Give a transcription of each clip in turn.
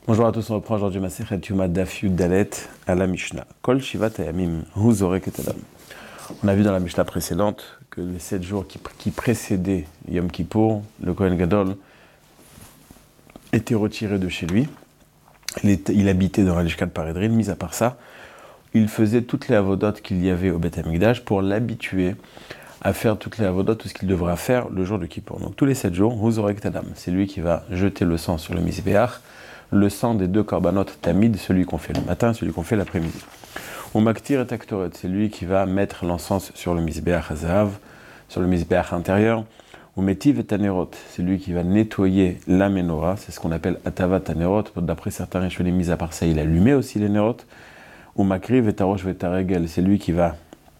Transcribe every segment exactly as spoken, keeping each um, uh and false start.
Bonjour à tous, on reprend aujourd'hui Masechet Yoma Daf Yud Dalet à la Mishnah. Kol Shivat Hayamim Hu Zorek et Adam. On a vu dans la Mishnah précédente que les sept jours qui, qui précédaient Yom Kippour, le Kohen Gadol était retiré de chez lui. Il, était, il habitait dans la Lishkat Paredrin. Mis à part ça, il faisait toutes les avodotes qu'il y avait au Beth Amikdash pour l'habituer à faire toutes les avodotes, tout ce qu'il devra faire le jour de Kippour. Donc tous les sept jours, Hu Zorek et Adam, c'est lui qui va jeter le sang sur le Mizbeach, le sang des deux korbanot tamid, celui qu'on fait le matin, celui qu'on fait l'après-midi. Ou maktir et aktoret, c'est lui qui va mettre l'encens sur le mizbeach hazav, sur le mizbeach intérieur. Ou metiv et tanerot, c'est lui qui va nettoyer la menorah, c'est ce qu'on appelle atavat tanerot. D'après certains rishonim, mis à part ça, il allumait aussi les nerot. Ou makriv et tarosh et taregel, c'est lui qui va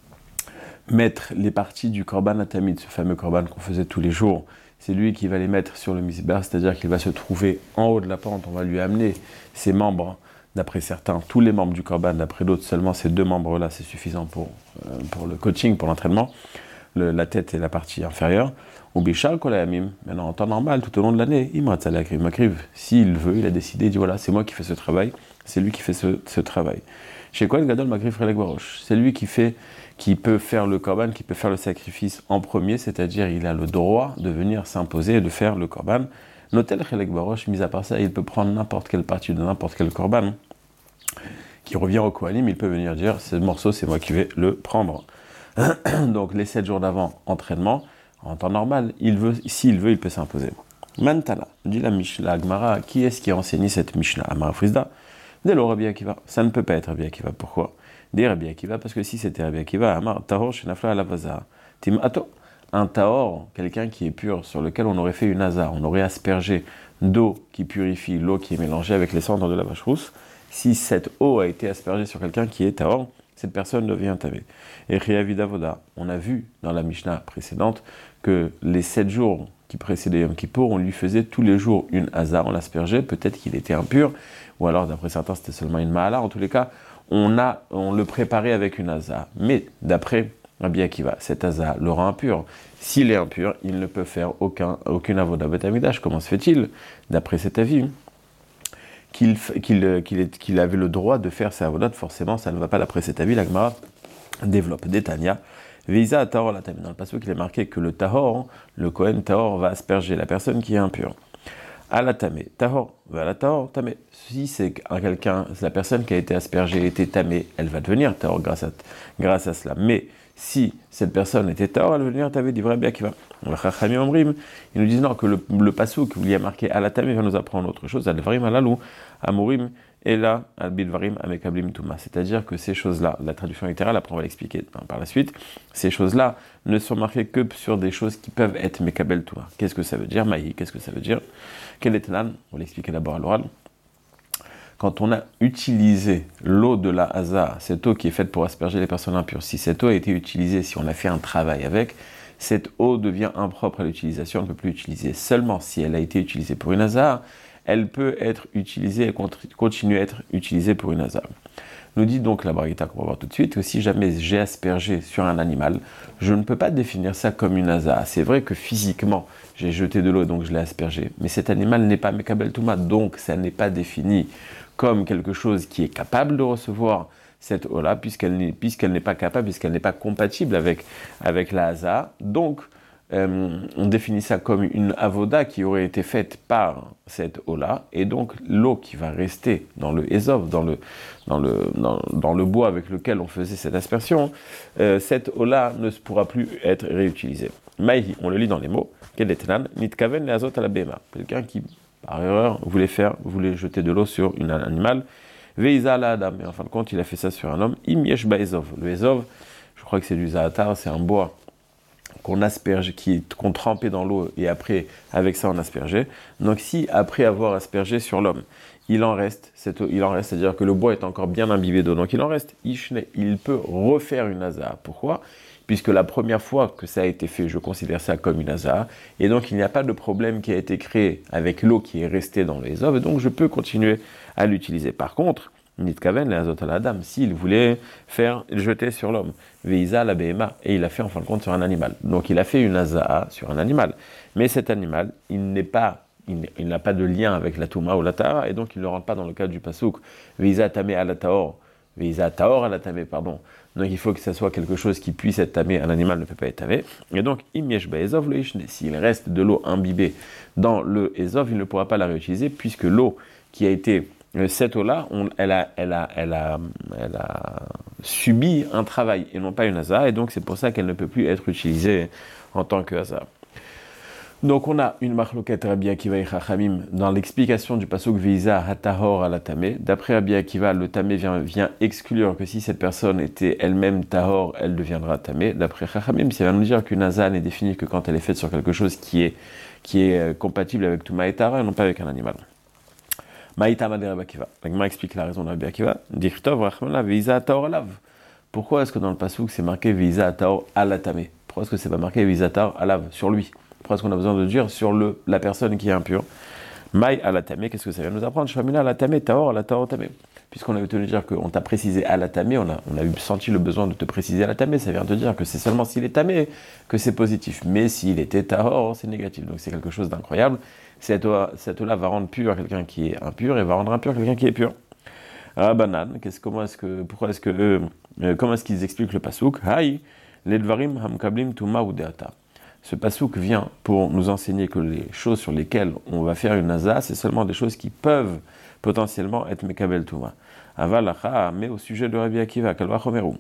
mettre les parties du korban tamid, ce fameux korban qu'on faisait tous les jours. C'est lui qui va les mettre sur le mizbeach, c'est-à-dire qu'il va se trouver en haut de la pente, on va lui amener ses membres, d'après certains, tous les membres du korban, d'après d'autres, seulement ces deux membres-là, c'est suffisant pour, euh, pour le coaching, pour l'entraînement, le, la tête et la partie inférieure. Ou bishal kolayamim, maintenant en temps normal, tout au long de l'année, imrat salakriv makriv, s'il veut, il a décidé, il dit voilà, c'est moi qui fais ce travail, c'est lui qui fait ce, ce travail. Chez Kohen Gadol makriv relek barosh, c'est lui qui fait, qui peut faire le korban, qui peut faire le sacrifice en premier, c'est-à-dire il a le droit de venir s'imposer et de faire le korban. Notel relek barosh, mis à part ça, il peut prendre n'importe quelle partie de n'importe quel korban qui revient au kohanim, il peut venir dire ce morceau c'est moi qui vais le prendre. Donc les sept jours d'avant, entraînement, en temps normal, il veut, s'il veut, il peut s'imposer. Mantala, dit la Mishnah Gemara, qui est-ce qui a enseigné cette Mishnah Amar Frisda? Dès le Rabbi Akiva, ça ne peut pas être Rabbi Akiva. Pourquoi? Des Rabbi Akiva, parce que si c'était Rabbi Akiva, Amar Tahor Shenafla Alavaza, Tim Ato, un Tahor, quelqu'un qui est pur, sur lequel on aurait fait une azar, on aurait aspergé d'eau qui purifie l'eau qui est mélangée avec les cendres de la vache rousse. Si cette eau a été aspergée sur quelqu'un qui est Tahor, cette personne devient tamé. Et Riyavidavoda, on a vu dans la Mishnah précédente que les sept jours qui précédaient Yom Kippour, on lui faisait tous les jours une azar, on l'aspergeait, peut-être qu'il était impur, ou alors d'après certains c'était seulement une ma'ala, en tous les cas, on, a, on le préparait avec une azar. Mais d'après Rabbi Akiva, cet azar le rend impur. S'il est impur, il ne peut faire aucun, aucune avoda Beth Amikdash. Comment se fait-il, d'après cet avis, qu'il, qu'il, qu'il, qu'il avait le droit de faire ses avodat? Forcément, ça ne va pas d'après cet avis. La Gemara développe des Tanya. Visa tahor la tamid. Dans le passage, il est marqué que le tahor, le Kohen tahor, va asperger la personne qui est impure. À la tamé, tahor, va la tahor, tamé. Si c'est quelqu'un, la personne qui a été aspergée était tamé, elle va devenir tahor grâce à, grâce à cela. Mais si cette personne était tahor, elle va devenir tamé, dit vrai bien qui va. Ils nous disent non, que le, le passouk où il y a marqué à la tamé va nous apprendre autre chose. Al-varim alalou, amurim, et là, al-bidvarim, amekablim tuma. C'est-à-dire que ces choses-là, la traduction littérale, après on va l'expliquer par la suite, ces choses-là ne sont marquées que sur des choses qui peuvent être mekabel tuma. Qu'est-ce que ça veut dire? Maï, qu'est-ce que ça veut dire? Quel est l'an? On va l'expliquer d'abord à l'oral. Quand on a utilisé l'eau de la haza, cette eau qui est faite pour asperger les personnes impures, si cette eau a été utilisée, si on a fait un travail avec, cette eau devient impropre à l'utilisation, on ne peut plus l'utiliser. Seulement si elle a été utilisée pour une haza, elle peut être utilisée et continuer à être utilisée pour une haza. Nous dit donc la Baraita qu'on va voir tout de suite que si jamais j'ai aspergé sur un animal, je ne peux pas définir ça comme une haza. C'est vrai que physiquement, j'ai jeté de l'eau donc je l'ai aspergé, mais cet animal n'est pas mekabel touma, donc ça n'est pas défini comme quelque chose qui est capable de recevoir cette eau-là, puisqu'elle n'est, puisqu'elle n'est pas capable, puisqu'elle n'est pas compatible avec, avec la haza. Donc, euh, on définit ça comme une avoda qui aurait été faite par cette eau-là, et donc l'eau qui va rester dans le ezov, dans le, dans le, dans, dans le bois avec lequel on faisait cette aspersion, euh, cette eau-là ne pourra plus être réutilisée. Maïhi, on le lit dans les mots, Kedetnan, nitkaven le azot à la bema, quelqu'un qui, par erreur, voulait faire, voulait jeter de l'eau sur un animal, Veiza la adam, mais en fin de compte, il a fait ça sur un homme, im yesh ba ezov. Le ezov, je crois que c'est du zaatar, c'est un bois qu'on asperge, qui, qu'on trempait dans l'eau, et après, avec ça, on aspergeait. Donc si, après avoir aspergé sur l'homme, il en reste, cette eau, il en reste, c'est-à-dire que le bois est encore bien imbibé d'eau, donc il en reste, ishne, il peut refaire une haza. Pourquoi? Puisque la première fois que ça a été fait, je considère ça comme une haza, et donc il n'y a pas de problème qui a été créé avec l'eau qui est restée dans les eaux, et donc je peux continuer à l'utiliser. Par contre, Nitkaven, les azot à la dame, s'il voulait faire jeter sur l'homme, Veiza la behema, et il a fait en fin de compte sur un animal. Donc il a fait une haza sur un animal, mais cet animal, il n'est pas il, il n'a pas de lien avec la Touma ou la Tahara, et donc il ne rentre pas dans le cadre du Pasuk, Veiza Tamé à la Tahor, Veiza Tahor à la Tamé, pardon. Donc il faut que ça soit quelque chose qui puisse être tamé, un animal ne peut pas être tamé. Et donc, Imyesh Baezov le Ishne, s'il reste de l'eau imbibée dans le Ezov, il ne pourra pas la réutiliser, puisque l'eau qui a été, cette eau-là, on, elle, a, elle, a, elle, a, elle a subi un travail, et non pas une hasard, et donc c'est pour ça qu'elle ne peut plus être utilisée en tant que hasard. Donc on a une marloquette Rabbi Akiva et Chachamim dans l'explication du pasuk Veiza Hatahor à la Tamé. D'après Rabbi Akiva, le Tamé vient, vient exclure que si cette personne était elle-même Tahor, elle deviendra Tamé. D'après Chachamim, ça vient nous dire qu'une Haza n'est définie que quand elle est faite sur quelque chose qui est, qui est compatible avec Touma et Tahara et non pas avec un animal. Maïtama de Rabbi Akiva. L'Agma explique la raison de Rabbi Akiva. Dichtov Rachmana Veiza Hatahor alav. Pourquoi est-ce que dans le pasuk c'est marqué Veiza Hatahor à la Tamé? Pourquoi est-ce que c'est pas marqué Veiza Hatahor alav sur lui? Pourquoi est-ce qu'on a besoin de dire sur le, la personne qui est impure? Maï à la tamé, qu'est-ce que ça vient nous apprendre? Shvamina à la tamé, taor à la taor tamé. Puisqu'on avait tenu dire qu'on t'a précisé à la tamé, on a, on a eu senti le besoin de te préciser à la tamé, ça vient te dire que c'est seulement s'il est tamé que c'est positif. Mais s'il était taor, c'est négatif. Donc c'est quelque chose d'incroyable. Cette eau-là cette eau va rendre pur quelqu'un qui est impur et va rendre impur quelqu'un qui est pur. Rabbanan, qu'est-ce, comment est-ce que, pourquoi est-ce que, euh, comment est-ce qu'ils expliquent le pasuk? Haï, ledvarim hamkablim tuma udeata. Ce pasuk vient pour nous enseigner que les choses sur lesquelles on va faire une naza, c'est seulement des choses qui peuvent potentiellement être mekabel touma. Avalacha, mais au sujet de Rabbi Akiva, kalva chomeru.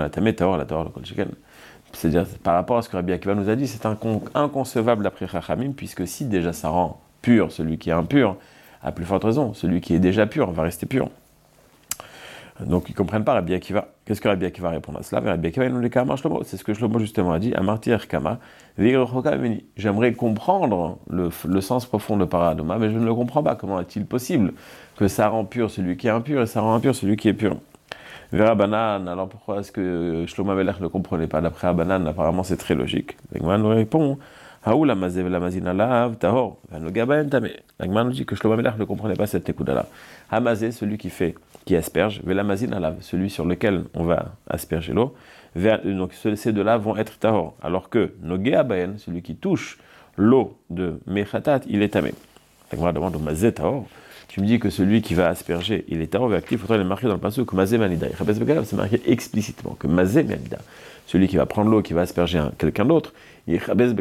C'est-à-dire, par rapport à ce que Rabbi Akiva nous a dit, c'est inconcevable d'après Chachamim, puisque si déjà ça rend pur celui qui est impur, à plus forte raison, celui qui est déjà pur va rester pur. Donc ils ne comprennent pas Rabbi Akiva. Qu'est-ce que Rabbi Akiva répond à cela? Rabbi Akiva, il nous dit Kama Shlomo. C'est ce que Shlomo justement a dit. Amarti Kama. J'aimerais comprendre le, le sens profond de Paradoma, mais je ne le comprends pas. Comment est-il possible que ça rend pur celui qui est impur et ça rend impur celui qui est pur? Vera Banan, alors pourquoi est-ce que Shlomo Amelech ne comprenait pas? D'après Abanan, apparemment c'est très logique. L'Agman nous répond Haoula Mazé Velamazina Lav Tahor. Vanogabaen Tamé. L'Agman nous dit que Shlomo Amelech ne comprenait pas cette écoute-là. Hamazé, celui qui fait, qui asperge, Velamazina Lav, celui sur lequel on va asperger l'eau. Donc ces deux-là vont être Tahor. Alors que Nogeabaen, celui qui touche l'eau de Mechatat, il est Tamé. L'Agman demande au Mazé Tahor. Tu me dis que celui qui va asperger, il est Tahor, actif, il faudrait le marquer dans le passage que Mazé Manida. C'est marqué explicitement que Mazé Manida, celui qui va prendre l'eau, qui va asperger un, quelqu'un d'autre, il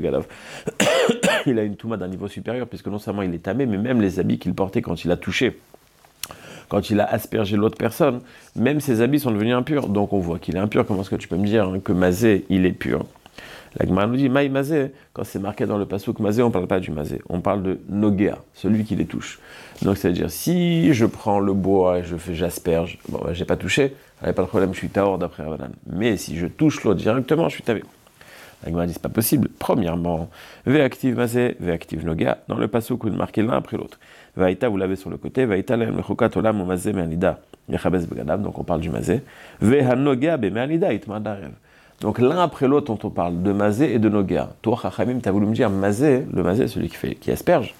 a une touma d'un niveau supérieur, puisque non seulement il est tamé, mais même les habits qu'il portait quand il a touché, quand il a aspergé l'autre personne, même ses habits sont devenus impurs. Donc on voit qu'il est impur. Comment est-ce que tu peux me dire hein, que Mazé, il est pur? La Gemara nous dit, Maï Mazé, quand c'est marqué dans le pasuk Mazé, on ne parle pas du Mazé, on parle de Nogea, celui qui les touche. Donc c'est-à-dire, si je prends le bois et je fais, j'asperge, bon, ben, j'ai pas touché, il pas de problème, je suis Tahor d'après Rabbanan. Mais si je touche l'autre directement, je suis Tamé. La Gemara dit, c'est pas possible. Premièrement, Ve'active Mazé, Ve'active Nogea, dans le pasuk, vous marquez l'un après l'autre. Vaïta, vous l'avez sur le côté, Vaïta, l'emlechokat olam, Mazé, Me'anida, Yechabez Begadab, donc on parle du Mazé. Ve'hanogea, Be'me'anida, Itmadarev. Donc l'un après l'autre, on parle de Mazé et de Nogea. Toi, Chachamim, tu as voulu me dire Mazé, le Mazé, celui qui, fait, qui asperge.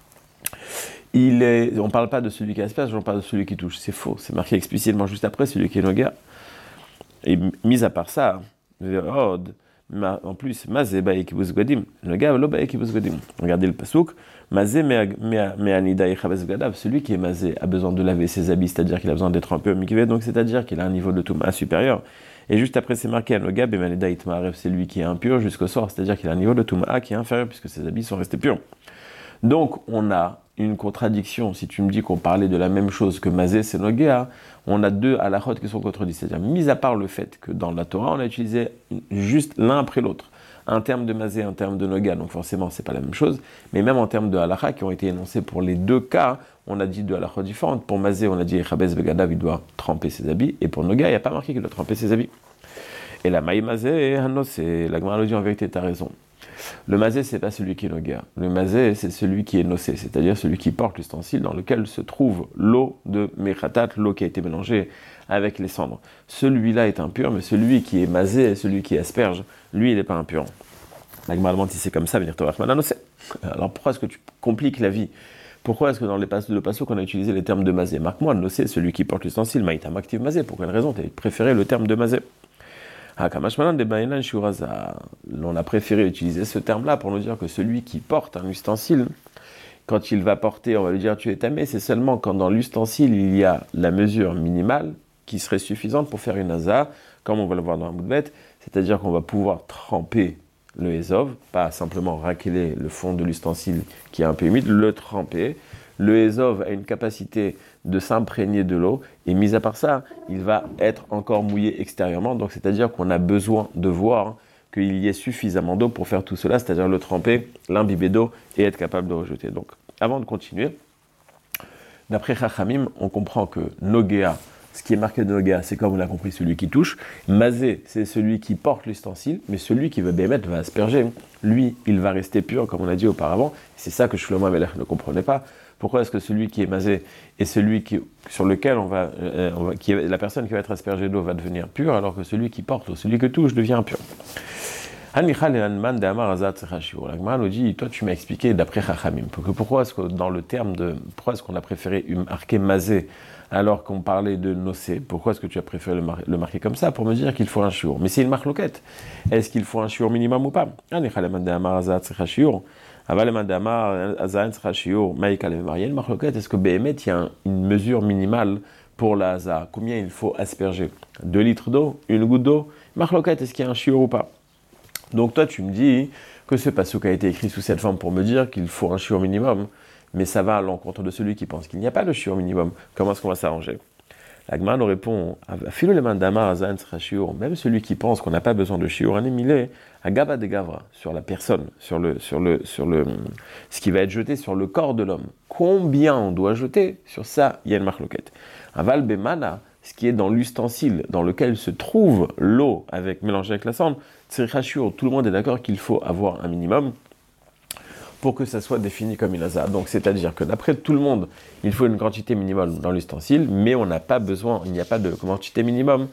Il est, on ne parle pas de celui qui asperge, on parle de celui qui touche. C'est faux, c'est marqué explicitement juste après, celui qui est Nogea. Et mis à part ça, en plus, Mazé ba'ekibus godim, Nogea lo ba'ekibus godim. Regardez le pasuk, Mazé me'anida yechabez gadav, celui qui est Mazé a besoin de laver ses habits, c'est-à-dire qu'il a besoin d'être un peu mikvé, donc c'est-à-dire qu'il a un niveau de touma supérieur. Et juste après, c'est marqué Anoga, Bemaneda Itmarev, c'est lui qui est impur jusqu'au soir, c'est-à-dire qu'il a un niveau de Touma qui est inférieur puisque ses habits sont restés purs. Donc, on a une contradiction. Si tu me dis qu'on parlait de la même chose que Mazé, c'est Nogea, on a deux halachot qui sont contredits. C'est-à-dire, mis à part le fait que dans la Torah, on a utilisé juste l'un après l'autre. Un terme de Mazé, un terme de Nogea, donc forcément, c'est pas la même chose. Mais même en termes de halacha qui ont été énoncés pour les deux cas, on a dit deux halachot différentes. Pour Mazé, on a dit Echabez Begadav, il doit tremper ses habits. Et pour Nogea, il n'y a pas marqué qu'il doit tremper ses habits. Et la Maï Mazé, c'est la Gemara nous dit en vérité, tu as raison. Le Mazé, c'est pas celui qui est Nogea. Le Mazé, c'est celui qui est nocé, c'est-à-dire celui qui porte l'ustensile dans lequel se trouve l'eau de Mechatat, l'eau qui a été mélangée avec les cendres. Celui-là est impur, mais celui qui est Mazé, celui qui asperge, lui, il n'est pas impur. La Gemara demande si c'est comme ça, venir alors pourquoi est-ce que tu compliques la vie? Pourquoi est-ce que dans les passos de passos qu'on a utilisé les termes de Mazé? Marque-moi, nocé, celui qui porte l'ustensile, Maïtam active Mazé. Pour quelle raison tu as préféré le terme de Mazé? On a préféré utiliser ce terme-là pour nous dire que celui qui porte un ustensile, quand il va porter, on va lui dire tu es tamé, c'est seulement quand dans l'ustensile il y a la mesure minimale qui serait suffisante pour faire une aza, comme on va le voir dans la moudbet, c'est-à-dire qu'on va pouvoir tremper le ezov, pas simplement racler le fond de l'ustensile qui est un peu humide, le tremper. Le ezov a une capacité de s'imprégner de l'eau, et mis à part ça, il va être encore mouillé extérieurement, donc c'est-à-dire qu'on a besoin de voir qu'il y ait suffisamment d'eau pour faire tout cela, c'est-à-dire le tremper, l'imbiber d'eau et être capable de rejeter. Donc, avant de continuer, d'après Chachamim, on comprend que Nogea, ce qui est marqué de Nogea, c'est comme on l'a compris, celui qui touche. Mazé, c'est celui qui porte l'ustensile, mais celui qui veut bémettre va asperger. Lui, il va rester pur, comme on a dit auparavant. C'est ça que Shlomo Amelech ne comprenait pas. Pourquoi est-ce que celui qui est mazé est celui qui, sur lequel on va, euh, on va qui, la personne qui va être aspergée d'eau va devenir pure, alors que celui qui porte ou celui que touche devient impur? L'Agmara nous dit, toi tu m'as expliqué d'après Chachamim, que pourquoi est-ce que dans le terme de, pourquoi est-ce qu'on a préféré marquer mazé alors qu'on parlait de nocé, pourquoi est-ce que tu as préféré le, mar- le marquer comme ça pour me dire qu'il faut un shiur? Mais c'est une marloquette. Est-ce qu'il faut un shiur minimum ou pas? Est-ce que Béhémet, il y a un- une mesure minimale pour la haza? Combien il faut asperger? Deux litres d'eau? Une goutte d'eau? Marloquette, est-ce qu'il y a un shiur ou pas? Donc toi, tu me dis que ce passouk a été écrit sous cette forme pour me dire qu'il faut un shiur minimum, mais ça va à l'encontre de celui qui pense qu'il n'y a pas de shiur minimum. Comment est-ce qu'on va s'arranger? La Gemara nous répond, même celui qui pense qu'on n'a pas besoin de shiur, à gaba de gavra, sur la personne, sur le, sur le, sur le, ce qui va être jeté sur le corps de l'homme. Combien on doit jeter? Sur ça, il y a une marloquette. Aval bemana, ce qui est dans l'ustensile dans lequel se trouve l'eau avec, mélangée avec la cendre, tzricha shiur, tout le monde est d'accord qu'il faut avoir un minimum pour que ça soit défini comme une haza. Donc c'est-à-dire que d'après tout le monde, il faut une quantité minimum dans l'ustensile, mais on n'a pas besoin, il n'y a pas de quantité minimum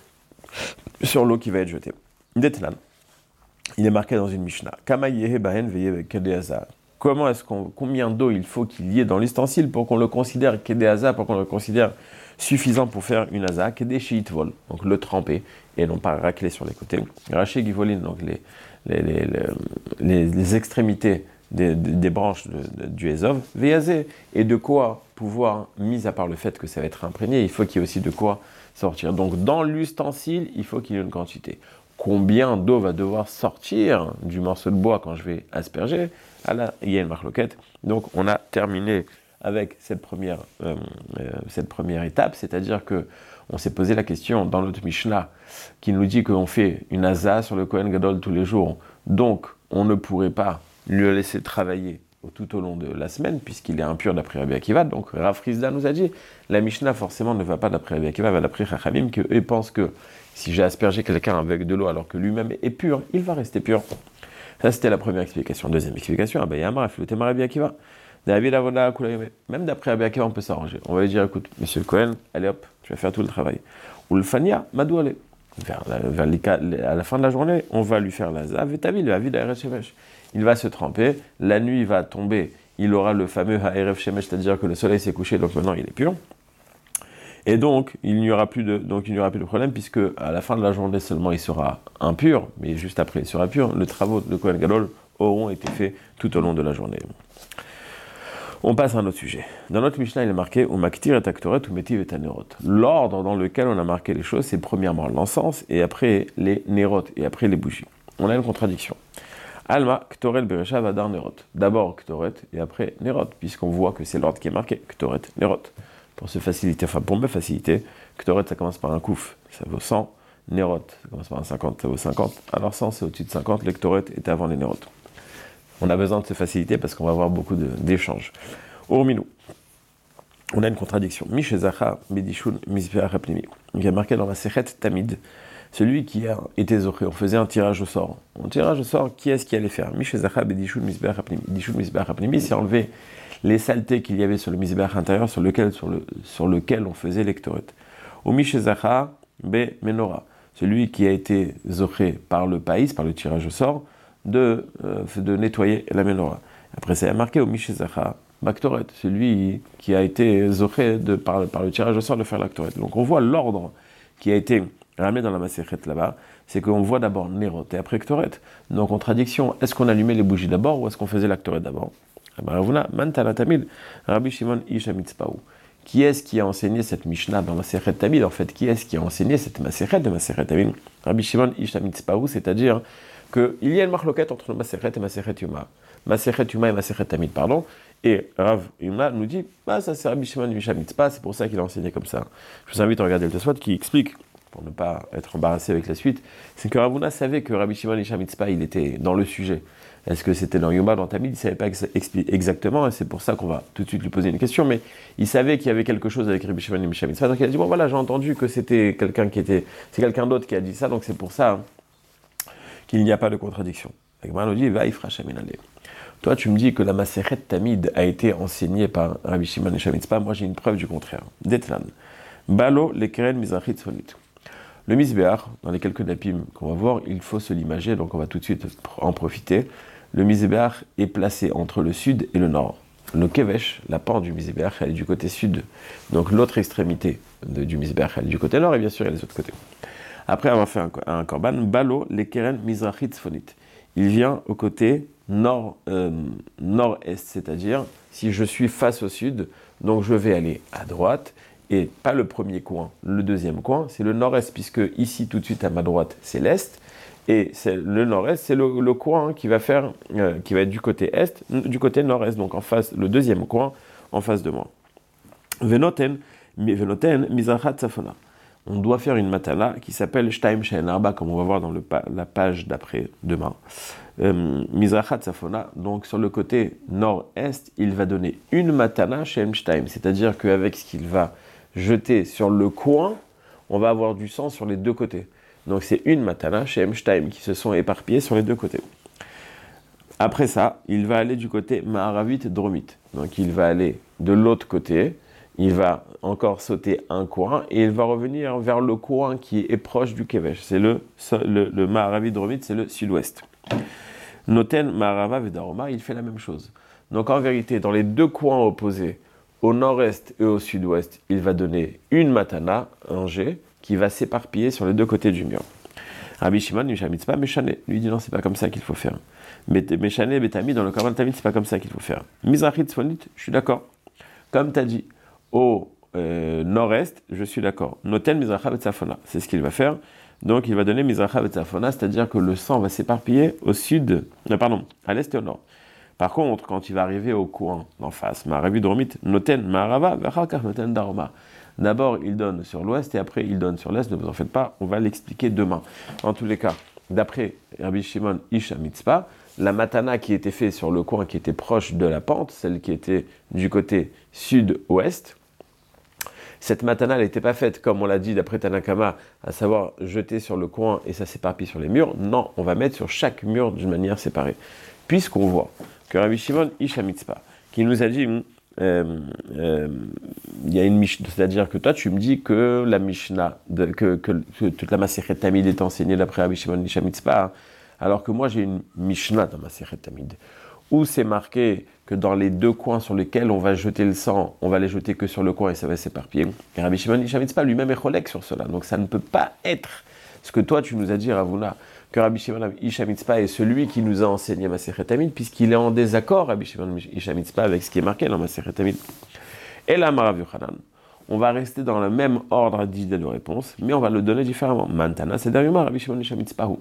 sur l'eau qui va être jetée. Detlan, il est marqué dans une Mishnah. Kama yehe bahen veye kedehaza. Comment est-ce qu'on, combien d'eau il faut qu'il y ait dans l'ustensile pour qu'on le considère kedehaza, pour qu'on le considère suffisant pour faire une haza, kede sheitvol, donc le tremper et non pas racler sur les côtés. Raché givolin, donc les les, les, les, les extrémités Des, des, des branches de, de, du Ezov, Véazé, et de quoi pouvoir, mis à part le fait que ça va être imprégné, il faut qu'il y ait aussi de quoi sortir. Donc dans l'ustensile, il faut qu'il y ait une quantité. Combien d'eau va devoir sortir du morceau de bois quand je vais asperger? Ah là, il y a une marloquette. Donc on a terminé avec cette première, euh, euh, cette première étape, c'est-à-dire que on s'est posé la question dans notre Mishnah qui nous dit qu'on fait une haza sur le Kohen Gadol tous les jours, donc on ne pourrait pas lui laisser travailler tout au long de la semaine, puisqu'il est impur d'après Rabbi Akiva. Donc Rav Rizda nous a dit, la Mishnah forcément ne va pas d'après Rabbi Akiva, va d'après Chachamim, qu'eux pensent que si j'ai aspergé quelqu'un avec de l'eau alors que lui-même est pur, il va rester pur. Ça c'était la première explication. Deuxième explication, ah ben Yamar, il faut Rabbi Akiva. Même d'après Rabbi Akiva, on peut s'arranger. On va lui dire, écoute, monsieur le Cohen, allez hop, tu vas faire tout le travail. Ou le Fania, Madou allez. Vers la, vers les, à la fin de la journée, on va lui faire la zav et tavi, le avis d'Aerev Shemesh. Il va se tremper, la nuit va tomber, il aura le fameux Aerev Shemesh, c'est-à-dire que le soleil s'est couché, donc maintenant il est pur. Et donc, il n'y aura plus de, donc il n'y aura plus de problème, puisque à la fin de la journée seulement, il sera impur, mais juste après, il sera pur. Les travaux de Kohen Gadol auront été faits tout au long de la journée. On passe à un autre sujet. Dans notre Mishnah, il est marqué « Umaktir et aktoret ou metiv et anerot ». L'ordre dans lequel on a marqué les choses, c'est premièrement l'encens, et après les nerot, et après les bougies. On a une contradiction. Alma, ktoret beresha vadar nerot. D'abord ktoret, et après nerot, puisqu'on voit que c'est l'ordre qui est marqué, ktoret, nerot. Pour se faciliter, enfin pour me faciliter, ktoret ça commence par un kouf, ça vaut cent, nerot, ça commence par un cinquante, ça vaut cinquante. Alors cent c'est au-dessus de cinquante, les ktoret étaient avant les nerot. On a besoin de se faciliter parce qu'on va avoir beaucoup de, d'échanges. Orminou, on a une contradiction. Mishezacha bedishun misbeach hapnimi. Il y a marqué dans la Sechet Tamid, celui qui a été zoché, on faisait un tirage au sort. Un tirage au sort, qui est-ce qui allait faire? Mishezacha bedishun misbeach hapnimi. Dishun misbeach hapnimi, c'est enlever les saletés qu'il y avait sur le misbeach intérieur, sur lequel, sur le, sur lequel on faisait l'ektoret. Ou mishezacha be menora, celui qui a été zoché par le païs, par le tirage au sort, de, euh, de nettoyer la menorah. Après, ça a marqué au Mishezacha, Baktoret, celui qui a été zoché de, par, par le tirage au sort de faire l'Aktoret. Donc on voit l'ordre qui a été ramené dans la Masechet là-bas, c'est qu'on voit d'abord Nerot et après Ktoret. Donc contradiction, est-ce qu'on allumait les bougies d'abord ou est-ce qu'on faisait l'Aktoret d'abord? Ravuna, Mantana Tamid, Rabbi Shimon Ish HaMitzpahu. Qui est-ce qui a enseigné cette Mishnah dans Masechet Tamid? En fait, qui est-ce qui a enseigné cette Masechet de Masechet Tamid? Rabbi Shimon Ish HaMitzpahu, c'est-à-dire qu'il y a une marloquette entre Masechet et Masechet Yuma. Masechet Yuma et Masechet Tamid, pardon. Et Rav Yuma nous dit, bah, ça c'est Rabbi Shimon Ish HaMitzpahu, c'est pour ça qu'il a enseigné comme ça. Je vous invite à regarder le Tosfot qui explique, pour ne pas être embarrassé avec la suite, c'est que Ravuna savait que Rabbi Shimon Ish HaMitzpahu, il était dans le sujet. Est-ce que c'était dans Yuma, dans Tamid? Il ne savait pas ex- exactement, et c'est pour ça qu'on va tout de suite lui poser une question, mais il savait qu'il y avait quelque chose avec Rabbi Shimon Ish HaMitzpahu. Donc il a dit, bon voilà, j'ai entendu que c'était quelqu'un qui était, c'est quelqu'un d'autre qui a dit ça, donc c'est pour ça hein, qu'il n'y a pas de contradiction. Agmar nous dit, va ifra shaminale. Toi, tu me dis que la Masechet Tamid a été enseignée par Rabbi Shimon Ish HaMitzpahu, moi j'ai une preuve du contraire. Detlan. Balo lekeren mizrachit tzfonit. Le misbéar, dans les quelques dapim qu'on va voir, il faut se l'imager, donc on va tout de suite en profiter. Le misbéar est placé entre le sud et le nord. Le kevesh, la pente du misbéar, elle est du côté sud. Donc l'autre extrémité de, du misbéar, elle est du côté nord, et bien sûr, il y a les autres côtés. Après avoir fait un, un korban, balo lekeren mizrachit tzfonit. Il vient au côté nord, euh, nord-est, c'est-à-dire, si je suis face au sud, donc je vais aller à droite, et pas le premier coin, le deuxième coin, c'est le nord-est, puisque ici, tout de suite à ma droite, c'est l'est, et c'est le nord-est, c'est le, le coin hein, qui va faire, euh, qui va être du côté est, du côté nord-est, donc en face, le deuxième coin, en face de moi. Venoten, venoten, mizrachat tzafona. On doit faire une matana qui s'appelle Shtaim She'en Arba, comme on va voir dans le pa- la page d'après demain. Euh, Mizrachat Tzafona, donc sur le côté nord-est, il va donner une matana She'en Shtaim, c'est-à-dire qu'avec ce qu'il va jeter sur le coin, on va avoir du sang sur les deux côtés. Donc c'est une matana She'en Shtaim qui se sont éparpillés sur les deux côtés. Après ça, il va aller du côté Maharavit Dromit, donc il va aller de l'autre côté. Il va encore sauter un coin et il va revenir vers le coin qui est proche du Kevesh. C'est le, le, le Maharavi Dromit, c'est le sud-ouest. Noten Maharava Vedaroma, il fait la même chose. Donc en vérité, dans les deux coins opposés, au nord-est et au sud-ouest, il va donner une matana, un jet, qui va s'éparpiller sur les deux côtés du mur. Rabbi Shimon, Ish HaMitzpahu, Meshane. Lui dit non, c'est pas comme ça qu'il faut faire. Meshane, Betami, dans le Korban Tamid, c'est pas comme ça qu'il faut faire. Mizrachit Tzfonit, je suis d'accord. Comme tu as dit. Au euh, nord-est, je suis d'accord. Noten Mizracha Betzafona, c'est ce qu'il va faire. Donc il va donner Mizracha Betzafona, c'est-à-dire que le sang va s'éparpiller au sud, non, pardon, à l'est et au nord. Par contre, quand il va arriver au coin d'en face, Ma'aravi Dromit, Noten Ma'arava, Vachakar Noten Daroma. D'abord, il donne sur l'ouest et après, il donne sur l'est. Ne vous en faites pas, on va l'expliquer demain. En tous les cas, d'après Rabbi Shimon Ish HaMitzpahu, la matana qui était faite sur le coin qui était proche de la pente, celle qui était du côté sud-ouest, cette matana, elle n'était pas faite, comme on l'a dit d'après Tanakama, à savoir jeter sur le coin et ça s'éparpille sur les murs. Non, on va mettre sur chaque mur d'une manière séparée. Puisqu'on voit que Rabbi Shimon Ish HaMitzpahu, qui nous a dit, euh, euh, il y a une Mishnah, c'est-à-dire que toi tu me dis que la Mishnah, de, que, que, que toute la Masechet Tamid est enseignée d'après Rabbi Shimon Ish HaMitzpahu, alors que moi j'ai une Mishnah dans Masechet Tamid, où c'est marqué que dans les deux coins sur lesquels on va jeter le sang, on va les jeter que sur le coin et ça va s'éparpiller. Et Rabbi Shimon Ish HaMitzpahu lui-même est cholek sur cela. Donc ça ne peut pas être ce que toi tu nous as dit, Ravuna, que Rabbi Shimon Ish HaMitzpahu est celui qui nous a enseigné Masechet Tamid, puisqu'il est en désaccord, Rabbi Shimon Ish HaMitzpahu, avec ce qui est marqué dans Masechet Tamid. Et là, Marav Yochanan, on va rester dans le même ordre d'idées de réponse, mais on va le donner différemment. Mantana, c'est Yuma, Rabbi Shimon Ish HaMitzpahu.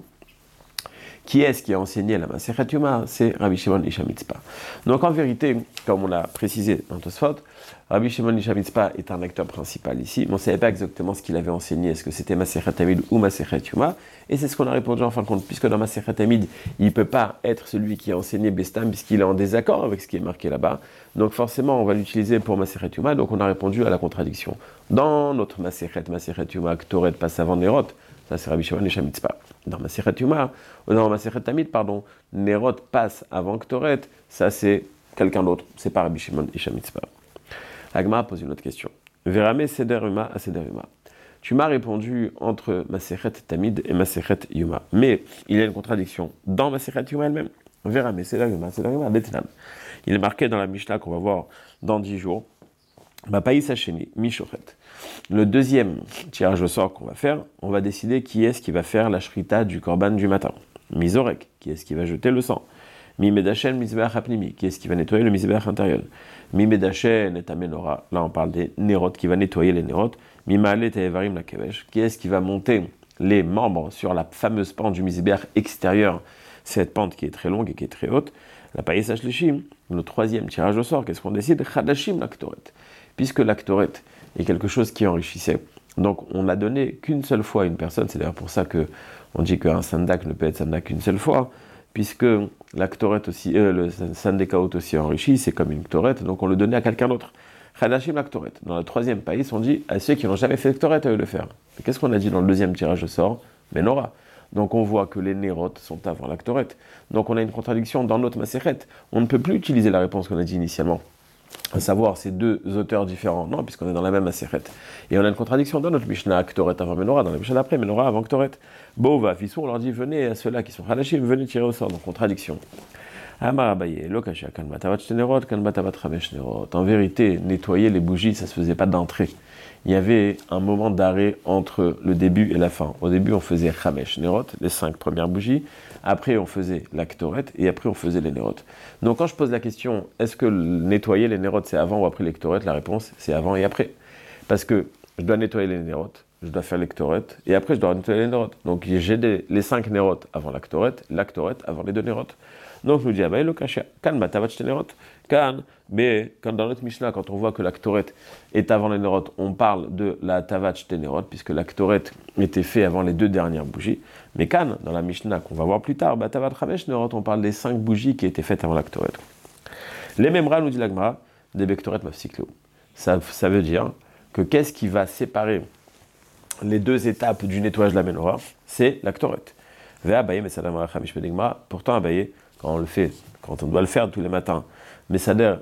Qui est-ce qui a enseigné la Masechet Yuma? C'est Rabbi Shimon Ish HaMitzpahu. Donc en vérité, comme on l'a précisé dans Tosfot, Rabbi Shimon Ish HaMitzpahu est un acteur principal ici, mais on ne savait pas exactement ce qu'il avait enseigné, est-ce que c'était Masechet Tamid ou Masechet Yuma, et c'est ce qu'on a répondu en fin de compte, puisque dans Masechet Tamid, il ne peut pas être celui qui a enseigné Bestam, puisqu'il est en désaccord avec ce qui est marqué là-bas, donc forcément on va l'utiliser pour Masechet Yuma, donc on a répondu à la contradiction. Dans notre Masechet, Masechet Yuma, Ktoret passe avant Nerot, ça c'est Rabbi Shimon Ish HaMitzpahu. Dans Masechet Yuma, dans Masechet Tamid, pardon, Nerot passe avant Ktoret, ça c'est quelqu'un d'autre, c'est pas Rabbi Shimon Ish HaMitzpahu. Agma pose une autre question. Verame Seder Yuma à Seder Yuma. Tu m'as répondu entre Masechet Tamid et Masechet Yuma. Mais il y a une contradiction dans Masechet Yuma elle-même. Verame Seder Yuma, Seder Yuma, Betnan. Il est marqué dans la Mishnah qu'on va voir dans dix jours. Bapaïs Hacheni, Mishochet. Le deuxième tirage au sort qu'on va faire, on va décider qui est-ce qui va faire la shrita du korban du matin. Mizorek, qui est-ce qui va jeter le sang. Mimedashen Mizbeach Apnimi, qui est ce qui va nettoyer le Mizbeach intérieur. Mimedashen et Amenora, là on parle des nérotes, qui va nettoyer les nérotes. Mimalet et Evarim la Kevesh, qui est ce qui va monter les membres sur la fameuse pente du Mizbeach extérieur, cette pente qui est très longue et qui est très haute. La Païs Ashlishim, le troisième tirage au sort, qu'est-ce qu'on décide? Chadashim l'Aktoret. Puisque l'Aktoret est quelque chose qui enrichissait. Donc on n'a donné qu'une seule fois à une personne, c'est d'ailleurs pour ça qu'on dit qu'un sandak ne peut être sandak qu'une seule fois, puisque l'Aktoret aussi, euh, le sandekaot aussi enrichi, c'est comme une Ktoret, donc on le donnait à quelqu'un d'autre. Chadashim l'Aktoret. Dans le troisième Païs, on dit à ceux qui n'ont jamais fait l'Aktoret, à eux le faire. Mais qu'est-ce qu'on a dit dans le deuxième tirage au sort? Menorah. Donc on voit que les nérotes sont avant l'Aktoret. Donc on a une contradiction dans notre Masechet. On ne peut plus utiliser la réponse qu'on a dit initialement, à savoir ces deux auteurs différents. Non, puisqu'on est dans la même Masechet. Et on a une contradiction dans notre Mishnah, Aktoret avant Menorah, dans la Mishnah d'après, Menorah avant Aktoret. Bova, Fissou, on leur dit venez à ceux-là qui sont Hadashim, venez tirer au sort. Donc contradiction. Amar Abaye, Lokashia, Kanbatavat Shnerot, Kanbatavat Chamesh Nerot. En vérité, nettoyer les bougies, ça se faisait pas d'entrée. Il y avait un moment d'arrêt entre le début et la fin. Au début, on faisait Chamesh Nerot, les cinq premières bougies. Après, on faisait l'Aktoret et après, on faisait les Nerot. Donc, quand je pose la question, est-ce que nettoyer les Nerot, c'est avant ou après l'Aktoret? La réponse, c'est avant et après. Parce que je dois nettoyer les Nerot, je dois faire l'Aktoret et après, je dois nettoyer les Nerot. Donc, j'ai des, les cinq Nerot avant l'Aktoret, l'Aktoret avant les deux Nerot. Donc, je nous dis, ah ben, le Kashia, Kan Batavat Shnerot, Kan, mais quand dans notre Mishnah, quand on voit que l'Aktoret est avant les Nerot, on parle de la Tavat Shnerot, puisque l'Aktoret était fait avant les deux dernières bougies. Mais Kan, dans la Mishnah, qu'on va voir plus tard, Batavat Chamesh Nerot, on parle des cinq bougies qui étaient faites avant l'Aktoret. Les Memra, nous dit l'Agmara, des Bektoret Mafsiklou. Ça, ça veut dire que qu'est-ce qui va séparer les deux étapes du nettoyage de la Menorah? C'est l'Aktoret. Pourtant, Abaye, quand on le fait, quand on doit le faire tous les matins, Mesader,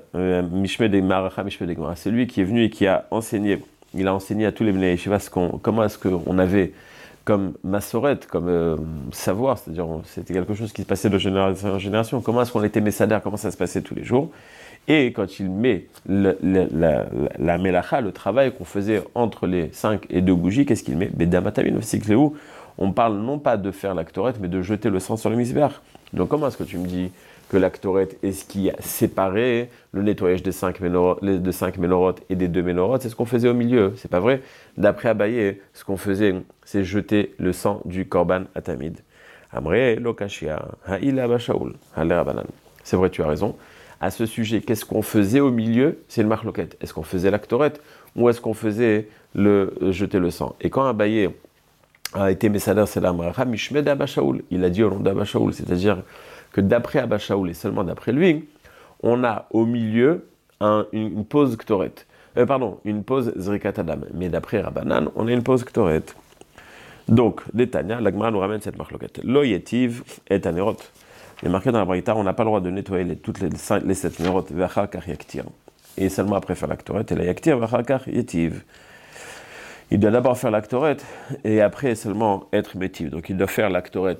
c'est lui qui est venu et qui a enseigné, il a enseigné à tous les Bnei Yeshiva comment est-ce qu'on avait comme massoret, comme euh, savoir, c'est-à-dire c'était quelque chose qui se passait de génération en génération, comment est-ce qu'on était Mesader, comment ça se passait tous les jours. Et quand il met le, le, la, la, la melacha, le travail qu'on faisait entre les cinq et deux bougies, qu'est-ce qu'il met? Bedamatamin, on parle non pas de faire l'Aktoret, mais de jeter le sang sur le misbéach. Donc comment est-ce que tu me dis que l'Aktoret est ce qui a séparé le nettoyage des cinq ménorotes et des deux ménorotes? C'est ce qu'on faisait au milieu, c'est pas vrai. D'après Abaye, ce qu'on faisait, c'est jeter le sang du korban atamid. Amre lokashia ha'ila bashaul ha'lerabanan. C'est vrai, tu as raison. À ce sujet, qu'est-ce qu'on faisait au milieu? C'est le marloquette. Est-ce qu'on faisait l'Aktoret ou est-ce qu'on faisait le jeter le sang? Et quand Abaye a été Messader Selam Racha, Mishmed Abba Shaul, il a dit au nom d'Abba Shaul, c'est-à-dire que d'après Abba Shaul et seulement d'après lui, on a au milieu un, une, une pause Ktoret. Euh, pardon, une pause Zrikat Adam. Mais d'après Rabbanan, on a une pause Ktoret. Donc, Détania, l'Agmara nous ramène cette marloquette. Lo Yetiv et Anerot. Il est marqué dans la Braïta, on n'a pas le droit de nettoyer les, toutes les, cinq, les sept Nerot, Vachar Kar Yaktir. Et seulement après faire la Ktoret, et la Yaktir, Vachar Kar Yetiv. Il doit d'abord faire l'Aktoret et après seulement être métiv. Donc il doit faire l'Aktoret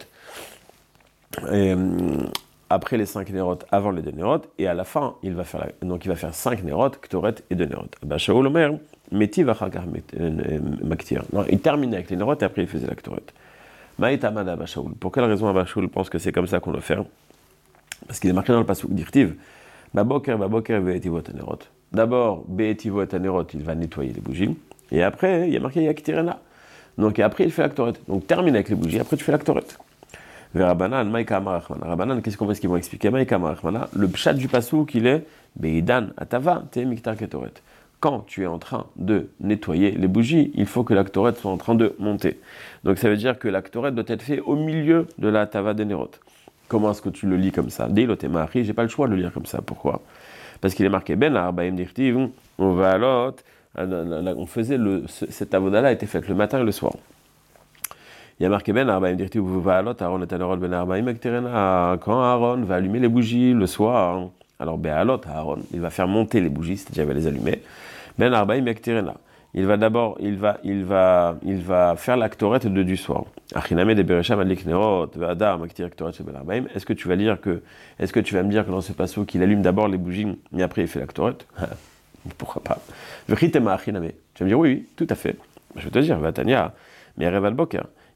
après les cinq nérotes, avant les deux nérotes, et à la fin, il va faire, la, donc il va faire cinq nérotes, Ktoret et deux nérotes. Bashaoul Omer, métiv achakar maktir. Non, il terminait avec les nérotes et après il faisait l'Aktoret. Maïtamad à Bashaoul. Pour quelle raison Bashaoul pense que c'est comme ça qu'on doit faire? Parce qu'il est marqué dans le pasuk d'Irtiv. Baboker, baboker, be'etivot anerot. D'abord, be'etivot anerot, il va nettoyer les bougies. Et après, il y a marqué Yaktirena. Donc, et après, il fait l'Aktoret. Donc, termine avec les bougies, après, tu fais l'Aktoret. Vers Rabbanan, Maïka Amarachmana. Rabbanan, qu'est-ce qu'on va, ce qu'ils vont expliquer? Maïka Amarachmana, le pshat du pasou qu'il est, Beidan Atava, te Miktar Ketoret. Quand tu es en train de nettoyer les bougies, il faut que l'Aktoret soit en train de monter. Donc, ça veut dire que l'Aktoret doit être fait au milieu de la Tava des Nerot. Comment est-ce que tu le lis comme ça? Deilotemachi, j'ai pas le choix de le lire comme ça. Pourquoi? Parce qu'il est marqué Ben Arbaim Dirtiv, on va à l'autre. On faisait le, cette avoda-là a été faite le matin et le soir. Il y a marqué Ben Arbaim Dirti ou Vaalot, Aaron et Anerot Ben Arbaim Ekterena. Quand Aaron va allumer les bougies le soir, alors Bealot, Aaron, il va faire monter les bougies, c'est-à-dire il va les allumer. Ben Arbaim Ekterena. Il va d'abord, il va, il va, il va faire l'Aktoret de du soir. Achiname de Beresham Adlik Nerot, Vadar Maktir Aktoret Ben Arbaim. Est-ce que tu vas lire que, est-ce que tu vas me dire que dans ce passage qu'il allume d'abord les bougies et après il fait l'Aktoret? Pourquoi pas? Tu vas me dire oui, oui, tout à fait. Je vais te dire, Vatania, mais Reval Boker.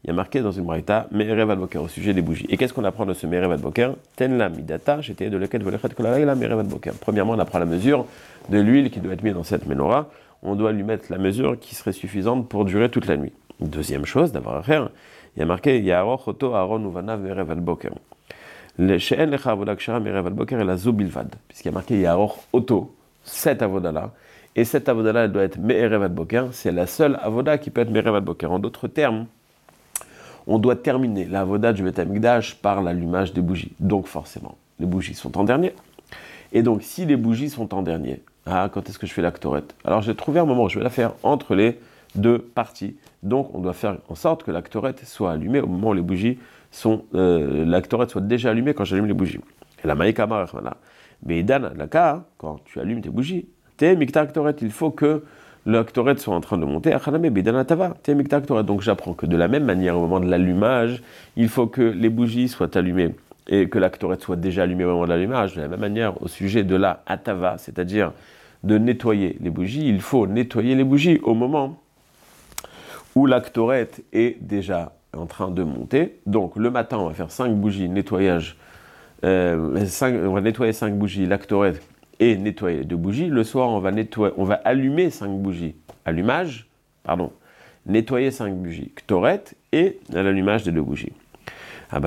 il y a marqué dans une braïta, Me'erev ad-boker, au sujet des bougies. Et qu'est-ce qu'on apprend de ce Me'erev ad-boker? Ten la midata, j'étais de lequel volechet kolalay, Me'erev ad-boker. Premièrement, on apprend la mesure de l'huile qui doit être mise dans cette menorah. On doit lui mettre la mesure qui serait suffisante pour durer toute la nuit. Deuxième chose, d'avoir à faire, il y a marqué, Yaharoch oto Aaron uvanav Me'erev ad-boker. Le she'en lecha avoda kshara Me'erev ad-boker et la zo bilvad. Puisqu'il y a marqué Yaharoch oto, cette avoda-là. Et cette avoda-là, elle doit être Me'erev ad-boker. C'est la seule avoda qui peut être Me'erev ad-boker. En d'autres termes, on doit terminer la avoda du Beth Amikdash par l'allumage des bougies. Donc forcément, les bougies sont en dernier. Et donc, si les bougies sont en dernier, ah, quand est-ce que je fais la Ktoret? Alors, j'ai trouvé un moment où je vais la faire entre les deux parties. Donc, on doit faire en sorte que la Ktoret soit allumée au moment où les bougies sont... Euh, la Ktoret soit déjà allumée quand j'allume les bougies. Et la Maïkama Rachmana. Mais Idan, la Ka, quand tu allumes tes bougies, t'es Mikta Ktoret, il faut que le Ktoret soit en train de monter. Donc j'apprends que de la même manière, au moment de l'allumage, il faut que les bougies soient allumées et que la Ktoret soit déjà allumée au moment de l'allumage. De la même manière, au sujet de la Atava, c'est-à-dire de nettoyer les bougies, il faut nettoyer les bougies au moment où la Ktoret est déjà en train de monter. Donc le matin, on va faire cinq bougies, nettoyage, euh, cinq, on va nettoyer cinq bougies, la Ktoret, et nettoyer deux bougies. Le soir, on va, nettoyer, on va allumer cinq bougies. Allumage, pardon, nettoyer cinq bougies. Ktoret et l'allumage des deux bougies. Il y a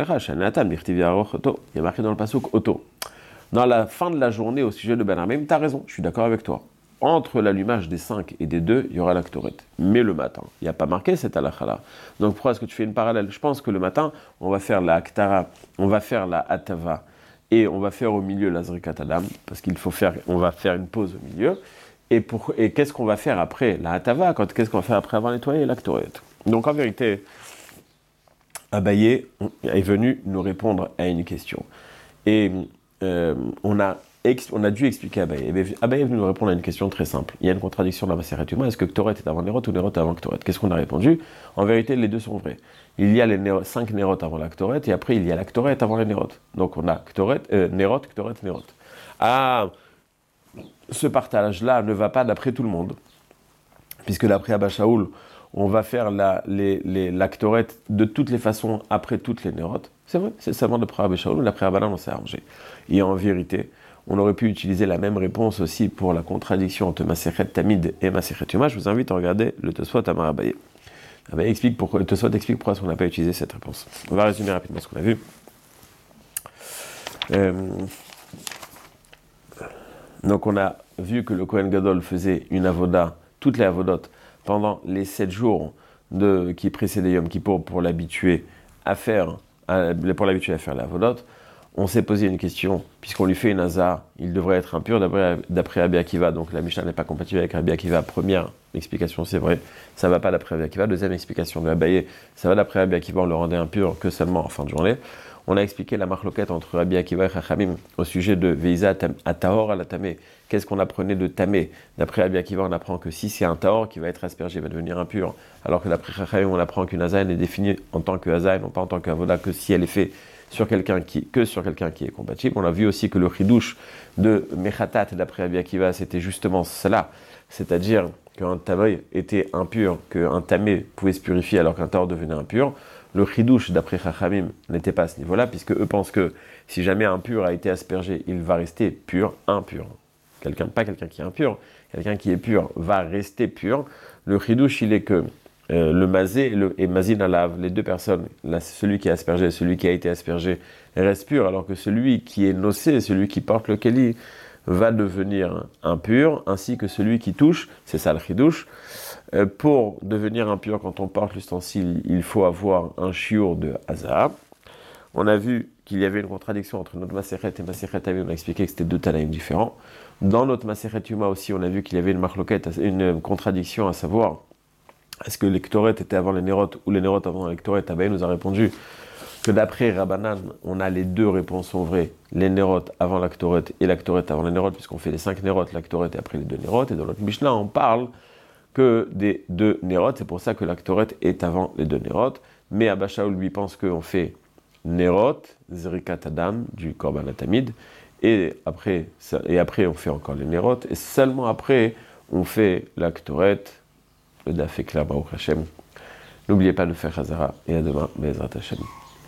marqué dans le pasuk Oto. Dans la fin de la journée, au sujet de Ben Armim, tu as raison, je suis d'accord avec toi. Entre l'allumage des cinq et des deux, il y aura la Ktoret. Mais le matin, il n'y a pas marqué cette halakha-là. Donc pourquoi est-ce que tu fais une parallèle? Je pense que le matin, on va faire la Aktara, on va faire la Atava, et on va faire au milieu la Zrikat Adam, parce qu'il faut faire, on va faire une pause au milieu. Et, pour, et qu'est-ce qu'on va faire après la Hatava? Quand, qu'est-ce qu'on va faire après avoir nettoyé la Ktoret? Donc en vérité, Abaye est venu nous répondre à une question. Et euh, on, a ex, on a dû expliquer à Abaye. Abaye est venu nous répondre à une question très simple. Il y a une contradiction dans la Maseret Yoma. Est-ce que Ktoret est avant Nerot ou Nerot avant Ktoret? Qu'est-ce qu'on a répondu? En vérité, les deux sont vrais. Il y a les néro, cinq Nerot avant la Ktoret, et après il y a la Ktoret avant les Nerot. Donc on a Ktoret, euh, Nerot, Ktoret, Nerot. Ah, ce partage-là ne va pas d'après tout le monde, puisque d'après Abba Shaul, on va faire la, les, les, la Ktoret de toutes les façons après toutes les Nerot. C'est vrai, c'est seulement d'après Abba Shaul, mais d'après Abba, on s'est arrangé. Et en vérité, on aurait pu utiliser la même réponse aussi pour la contradiction entre Masechet Tamid et Masechet Yoma. Je vous invite à regarder le Tosfot Amar Abaye. Abaye explique pourquoi, le Tosfot explique pourquoi on n'a pas utilisé cette réponse. On va résumer rapidement ce qu'on a vu. Euh, donc on a vu que le Kohen Gadol faisait une avoda, toutes les avodotes, pendant les sept jours de, qui précédaient Yom Kippour pour l'habituer à faire, à, pour l'habituer à faire la avodote. On s'est posé une question, puisqu'on lui fait une hazar, il devrait être impur d'après, d'après Rabbi Akiva, donc la Mishnah n'est pas compatible avec Rabbi Akiva. Première explication, c'est vrai, ça ne va pas d'après Rabbi Akiva. Deuxième explication de Abaye, ça va d'après Rabbi Akiva, on le rendait impur que seulement en fin de journée. On a expliqué la marloquette entre Rabbi Akiva et Chachamim au sujet de Veiza à Tahor à la Tamé. Qu'est-ce qu'on apprenait de Tamé? D'après Rabbi Akiva, on apprend que si c'est un Tahor qui va être aspergé, il va devenir impur. Alors que d'après Chachamim, on apprend qu'une Azaïn est définie en tant que Azaïn, non pas en tant qu'Avoda, que si elle est faite sur quelqu'un qui, que sur quelqu'un qui est compatible. On a vu aussi que le chidouche de Mechatat, d'après Rabbi Akiva, c'était justement cela. C'est-à-dire qu'un Tamé était impur, qu'un Tamé pouvait se purifier alors qu'un Tahor devenait impur. Le chidouche, d'après Chachamim, n'était pas à ce niveau-là, puisque eux pensent que si jamais un pur a été aspergé, il va rester pur, impur. Quelqu'un, pas quelqu'un qui est impur, quelqu'un qui est pur va rester pur. Le chidouche, il est que euh, le mazé et, le, et mazin alav, les deux personnes, là, celui qui est aspergé et celui qui a été aspergé, reste pur, alors que celui qui est nocé, celui qui porte le keli, va devenir impur, ainsi que celui qui touche, c'est ça le chidouche. Euh, pour devenir impur quand on porte l'ustensile, il faut avoir un chiour de hasard. On a vu qu'il y avait une contradiction entre notre Masechet et Masechet Tamid, on a expliqué que c'était deux Tanaïm différents. Dans notre Masechet Yoma aussi, on a vu qu'il y avait une marloquette, une contradiction, à savoir, est-ce que les Ktoret étaient avant les Nerot ou les Nerot avant les Ktoret? Abaye nous a répondu que d'après Rabbanan, on a les deux réponses sont vraies, les Nerot avant la Ktoret et la Ktoret avant les Nerot, puisqu'on fait les cinq Nerot, la Ktoret et après les deux Nerot, et dans notre Mishnah, on parle que des deux Nerot, c'est pour ça que la Ktoret est avant les deux Nerot, mais Abba Shaul lui pense qu'on fait Nerot, Zrikat Adam, du Korban Tamid, et après, et après on fait encore les Nerot, et seulement après on fait la Ktoret, le Daf Eklar Baruch Hashem, N'oubliez pas de faire Hazara et à demain, Be'ezrat Hashem.